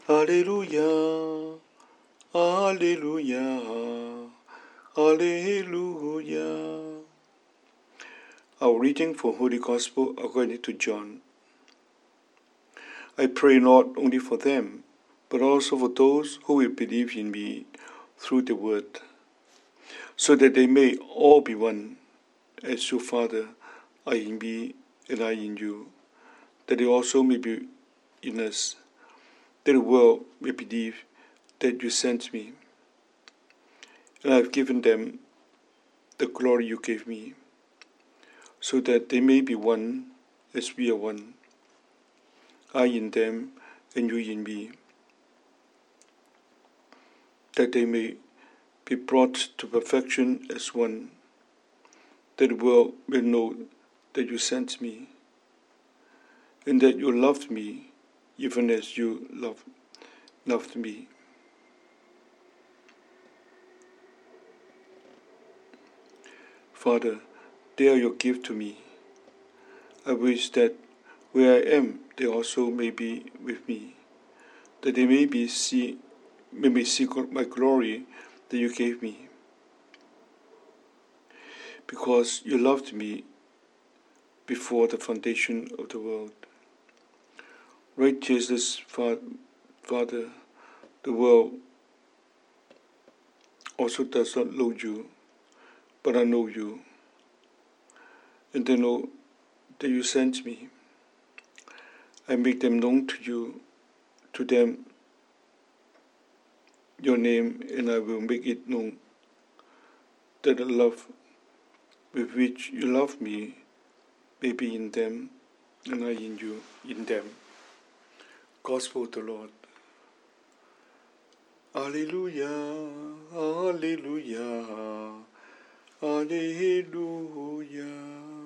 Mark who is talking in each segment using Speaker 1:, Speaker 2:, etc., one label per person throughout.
Speaker 1: Alleluia, Alleluia, Alleluia. Our reading for Holy Gospel according to John. I pray not only for them, but also for those who will believe in me through the word, so that they may all be one, as you, Father, are in me and I in you, that they also may be in us, that the world may believe that you sent me. And I have given them the glory you gave me, so that they may be one as we are one, I in them and you in me, that they may be brought to perfection as one, that the world may know that you sent me, and that you loved me even as you loved me. Father, they are your gift to me. I wish that where I am, they also may be with me, that they may see my glory that you gave me, because you loved me before the foundation of the world. Right, Jesus, Father, the world also does not know you, but I know you, and they know that you sent me. I make them known to them, your name, and I will make it known that the love with which you love me may be in them, and I in you, in them. Gospel of the Lord. Alleluia, Alleluia, Alleluia.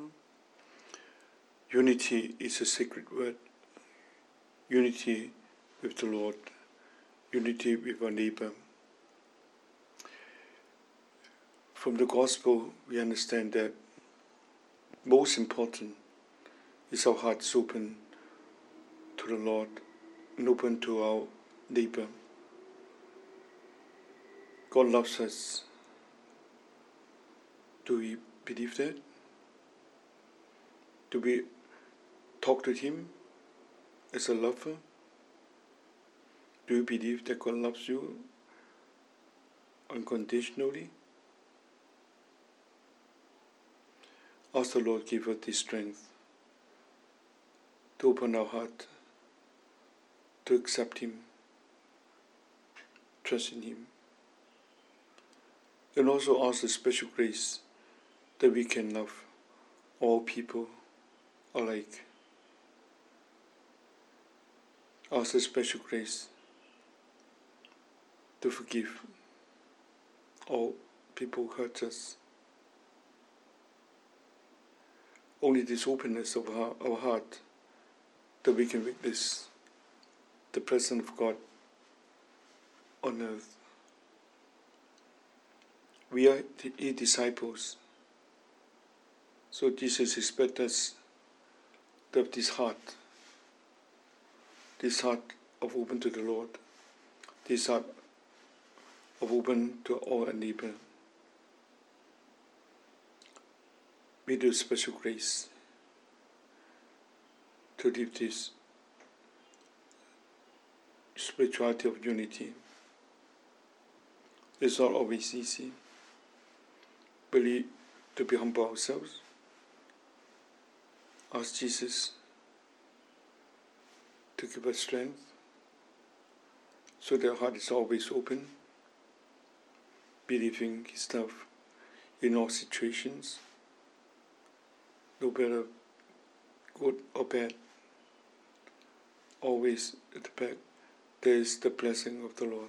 Speaker 1: Unity is a sacred word. Unity with the Lord, unity with our neighbor. From the Gospel, we understand that most important is our hearts open to the Lord and open to our neighbor. God loves us. Do we believe that? Do we talk to Him as a lover? Do you believe that God loves you unconditionally? Ask the Lord give us the strength to open our heart, to accept Him, trust in Him. And also ask the special grace that we can love all people alike. Ask the special grace to forgive all people who hurt us. Only this openness of our heart that we can witness the presence of God on earth. We are His disciples, so Jesus expects us to have this heart of open to the Lord, this heart of open to all our neighbor. We do special grace to live this spirituality of unity. It's not always easy, but to be humble ourselves, ask Jesus to give us strength, so that our heart is always open, believing His love in all situations, no matter good or bad. Always at the back, there is the blessing of the Lord.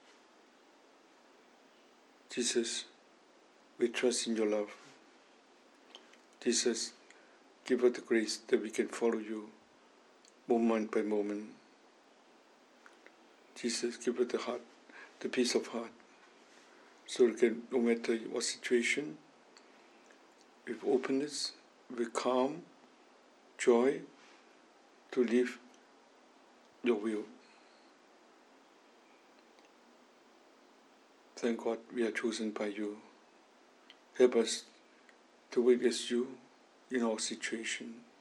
Speaker 1: Jesus, we trust in your love. Jesus, give us the grace that we can follow you moment by moment. Jesus, give us the heart, the peace of heart, so we can, no matter what situation, with openness, with calm, joy, to live your will. Thank God we are chosen by you. Help us to witness you in our situation.